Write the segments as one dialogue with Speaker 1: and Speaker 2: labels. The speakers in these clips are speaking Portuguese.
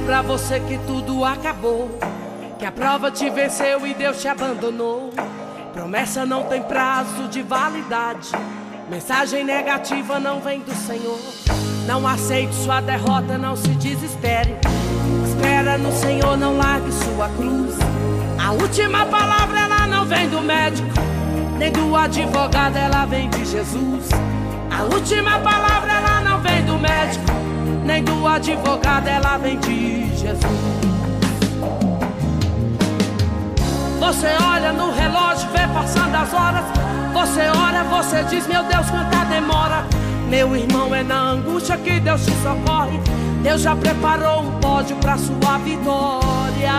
Speaker 1: pra você que tudo acabou, que a prova te venceu e Deus te abandonou. Promessa não tem prazo de validade, mensagem negativa não vem do Senhor. Não aceite sua derrota, não se desespere. Espera no Senhor, não largue sua cruz. A última palavra ela não vem do médico, nem do advogado, ela vem de Jesus. A última palavra ela não vem do médico, nem do advogado, ela vem de Jesus. Você olha no relógio, vê passando as horas. Você ora, você diz, meu Deus, quanta demora. Meu irmão, é na angústia que Deus te socorre. Deus já preparou um pódio pra sua vitória.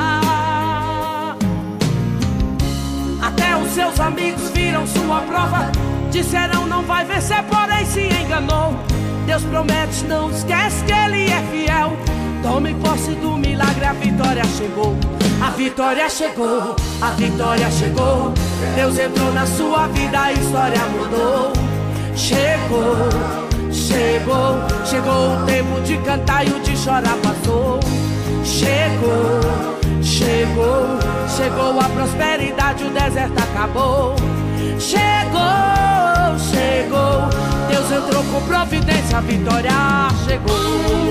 Speaker 1: Até os seus amigos viram sua prova, disseram não vai vencer, porém se enganou. Deus promete, não esquece que Ele é fiel. Tome posse do milagre, a vitória chegou. A vitória chegou, a vitória chegou. Deus entrou na sua vida, a história mudou. Chegou, chegou, chegou o tempo de cantar e o de chorar passou. Chegou, chegou, chegou a prosperidade, o deserto acabou. Chegou, chegou, Deus entrou com providência, a vitória chegou.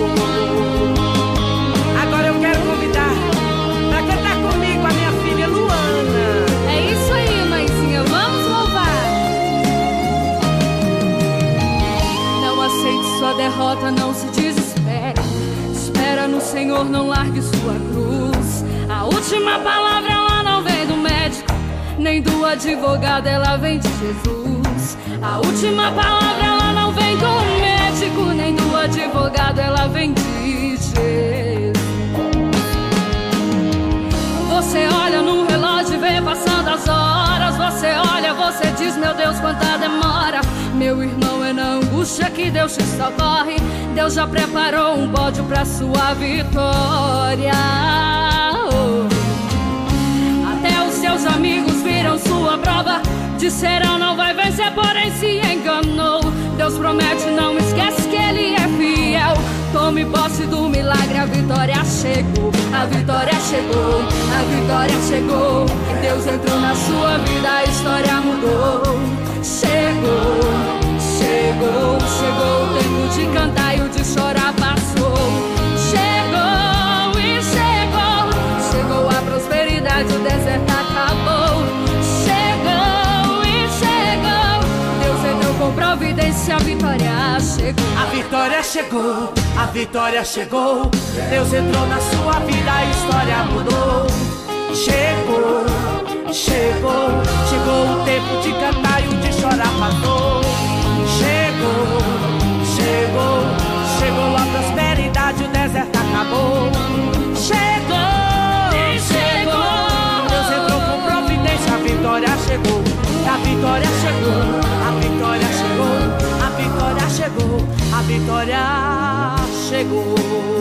Speaker 1: Agora eu quero convidar pra cantar comigo a minha filha Luana.
Speaker 2: É isso aí, mãezinha, vamos louvar. Não aceite sua derrota, não se desespere. Espera no Senhor, não largue sua cruz. A última palavra ela não vem do médico, nem do advogado, ela vem de Jesus. A última palavra ela não vem do médico, nem do advogado, ela vem de Jesus. Você olha no relógio e vê passando as horas. Você olha, você diz, meu Deus, quanta demora. Meu irmão, é na angústia que Deus te socorre. Deus já preparou um pódio pra sua vitória. Até os seus amigos viram sua prova, disseram não vai vencer, porém se enganou. Deus promete, não esquece que Ele é fiel. Tome posse do milagre, a vitória chegou. A vitória chegou, a vitória chegou. Deus entrou na sua vida, a história mudou. Chegou, chegou, chegou o tempo de cantar e o de chorar passou. Chegou e chegou, chegou a prosperidade, o deserto acabou. Chegou e chegou, Deus entrou com providência, a vitória chegou.
Speaker 1: A vitória chegou, a vitória chegou. Deus entrou na sua vida, a história mudou. Chegou, chegou, chegou o tempo de cantar e o de chorar passou. Chegou, chegou, chegou a prosperidade, o deserto acabou. Chegou, chegou, Deus entrou com providência, a vitória chegou. A vitória chegou, a vitória chegou, a vitória chegou, a vitória chegou.